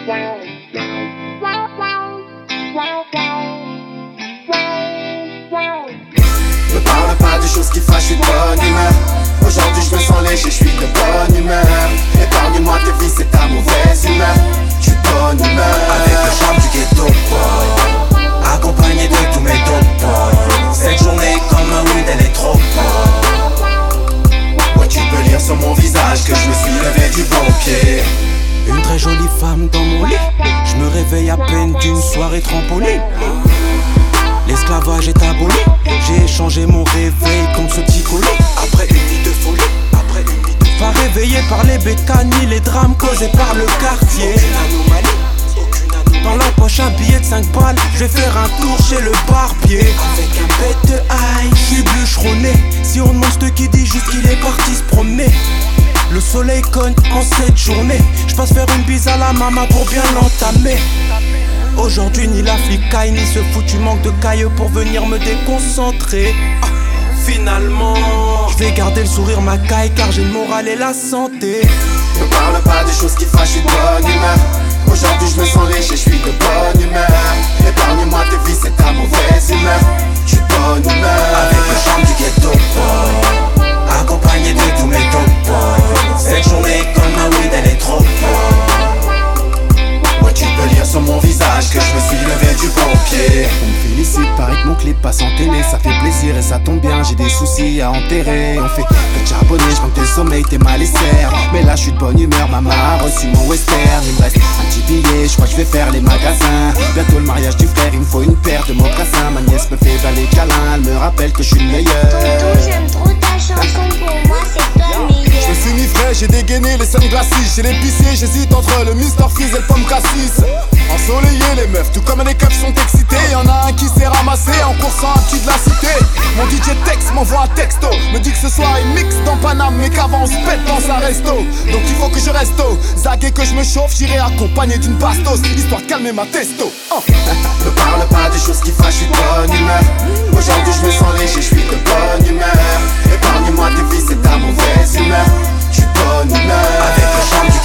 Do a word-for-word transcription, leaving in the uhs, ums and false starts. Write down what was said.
Me parle pas de choses qui fâchent, je suis de bonne humeur. Aujourd'hui je me sens léger, je suis de bonne humeur. Épargne-moi tes vies, c'est ta mauvaise humeur. Je suis de bonne humeur. Avec le charme du ghetto boy, accompagné de tous mes dope boys. Cette journée comme un weed, elle est trop bonne. Ouais, tu peux lire sur mon visage que je me suis levé du bon pied. Une très jolie femme dans mon lit. Je me réveille à peine d'une soirée trampoline. L'esclavage est aboli. J'ai échangé mon réveil contre ce petit colis. Après une nuit de folie, après une nuit de pas réveillé par les bécanes ni les drames causés par le quartier. Aucune anomalie. Dans la poche un billet de cinq balles. Je vais faire un tour chez le barbier. Avec un bête de haille, je suis bûcheronné. Si on demande ce qui dit juste qu'il est parti se promener. Le soleil cogne en cette journée. Je passe faire une bise à la maman pour bien l'entamer. Aujourd'hui ni la flicaille ni ce foutu manque de cailleux pour venir me déconcentrer. Ah, finalement, je vais garder le sourire ma caille car j'ai le moral et la santé. Ne parle pas des choses qui fâchent, je suis de bonne humeur. Aujourd'hui je me sens léger, je suis de bonne humeur. Épargne-moi tes vies, c'est ta mauvaise humeur. Je suis de bonne humeur. Avec le charme du ghetto boy, accompagné de tous mes dope boys. Cette journée comme un weed, elle est trop bonne. Ouais, tu peux lire sur mon visage que je me suis levé du bon pied. On me félicite, paraît que mon clip passe en télé. Ça fait plaisir et ça tombe bien, j'ai des soucis à enterrer. On fait que de charbonner, je manque de sommeil, t'es malaisaire. Mais là je suis de bonne humeur, maman a reçu mon western. Il me reste un petit billet, je crois que je vais faire les magasins. Bientôt le mariage du frère, il me faut une paire de mocassins. Ma nièce me fait valer câlin, elle me rappelle que je suis le meilleur. Tonton, j'aime trop ta chanson, pour moi c'est toi le meilleur. Je me suis mis frais, j'ai dégainé les sunglasses. Chez l'épicier, j'hésite entre le mister Freeze et le pomme cassis. Ensoleillé les meufs, tout comme les keufs sont excités. Y'en a un qui s'est ramassé en coursant un petit de la cité. Mon D J Tex m'envoie un texto, me dit que ce soir il mixe dans Paname, mais qu'avant on se pète dans un resto. Donc il faut que je reste au Zag et que je me chauffe, j'irai accompagné d'une bastos, histoire de calmer ma testo. Oh. Ne parle pas des choses qui fâchent, je suis de bonne humeur. Aujourd'hui je me sens léger, je suis de bonne humeur. Épargne-moi tes vies, c'est ta mauvaise humeur. Je suis de bonne humeur. Avec le charme du